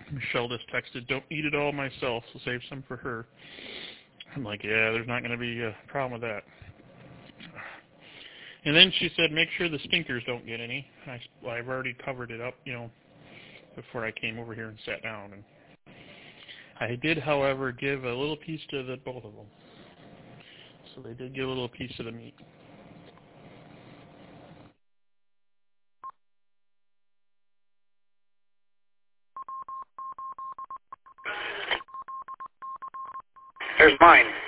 Michelle just texted, don't eat it all myself, so save some for her. I'm like, yeah, there's not going to be a problem with that. And then she said, make sure the stinkers don't get any. I've already covered it up, before I came over here and sat down. And I did, however, give a little piece to both of them. So they did get a little piece of the meat. There's mine.